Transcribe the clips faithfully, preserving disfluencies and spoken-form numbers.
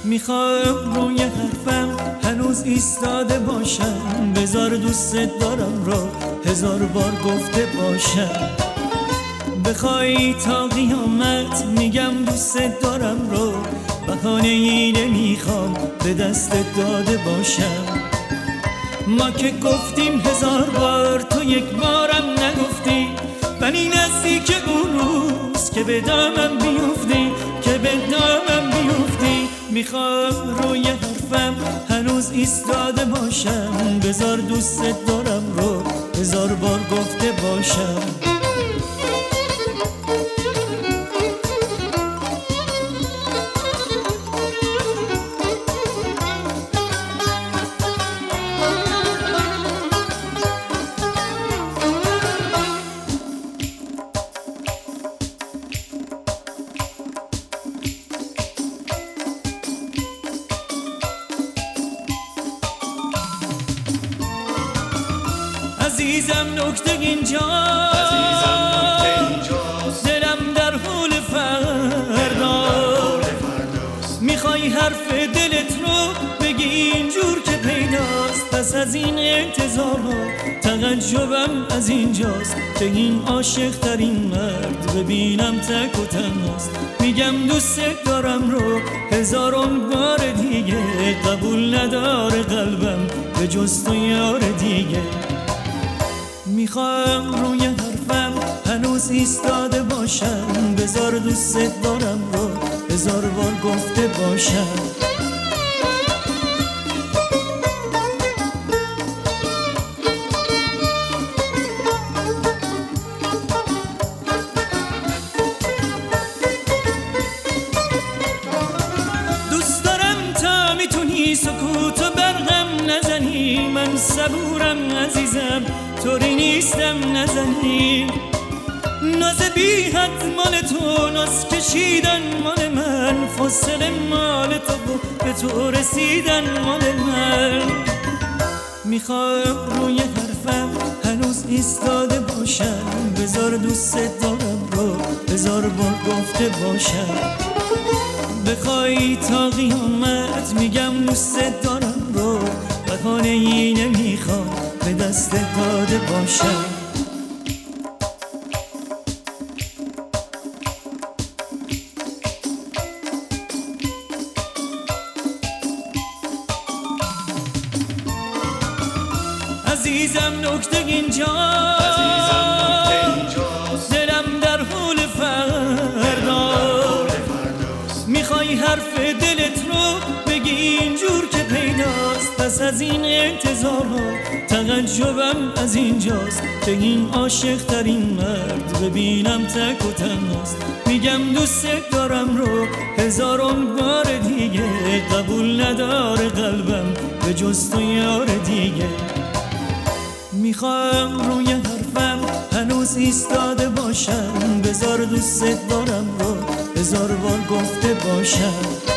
میخوام روی حرفم هنوز ایستاده باشم، بذار دوست دارم رو هزار بار گفته باشم. بخوای تا قیامت میگم دوست دارم رو، بهانه ای نمیخوام به دست داده باشم. ما که گفتیم هزار بار، تو یک بارم نگفتی، ولی نزدیک اون روز که به دامم بیفتی، که به دامم بیفتی. میخوام روی حرفم هنوز ایستاده باشم، بذار دوست دارم رو هزار بار گفته باشم. عزیزم نکته اینجاست، دلم در حول فرداست. میخوای حرف دلت رو بگی اینجور که پیداست، پس از این انتظارها تعجبم از اینجاست که این عاشق ترین مرد ببینم تک و تنهاست. میگم دوست دارم رو هزاران بار دیگه، قبول نداره قلبم به جز تو یار دیگه. میخوام روی حرفم هنوز ایستاده باشم، بذار دوست دارم رو هزار بار گفته باشم. دوست دارم تا میتونی سکوت و برقم نزنی، من صبورم عزیزم طوری نیستم نزنی. ناز بی حد مال تو، ناز کشیدن مال من، فاصله مال تو و به تو رسیدن مال من. میخوام روی حرفم هنوز ایستاده باشم، بذار دوست دارم رو هزار بار گفته باشم. بخوای تا قیامت میگم دوست دارم رو، بهانه ای نمیخوام به دست داده باشم. عزیزم نکته اینجاست، دلم در حول فرداست. میخوای حرف دلت رو بگی اینجور که پیداست، پس از این انتظارها تعجبم از اینجاست که این عاشق ترین مرد ببینم تک و تنهاست. میگم دوست دارم رو هزاران بار دیگه، قبول نداره قلبم به جز تو یار دیگه. میخوام روی حرفم هنوز ایستاده باشم، بذار دوست دارم رو هزار بار گفته باشم.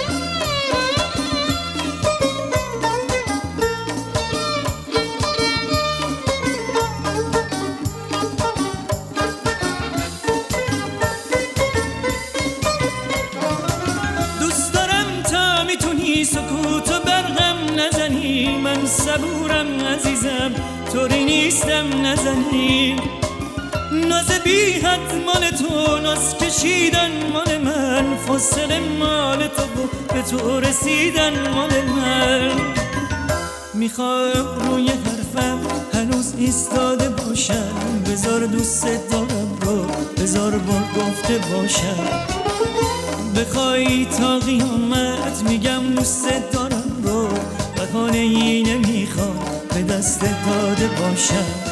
دوست دارم تا میتونی سکوت و برقم نزنی، من صبورم عزیزم طوری نیستم نزنی. ناز بی حد مال تو، ناز کشیدن مال من، فاصله مال تو و به تو رسیدن مال من. میخوام روی حرفم هنوز ایستاده باشم، بذار دوست دارم رو هزار بار گفته باشم. بخوای تا قیامت میگم دوست دارم رو، بهانه ای نمیخوام به دست داده باشم.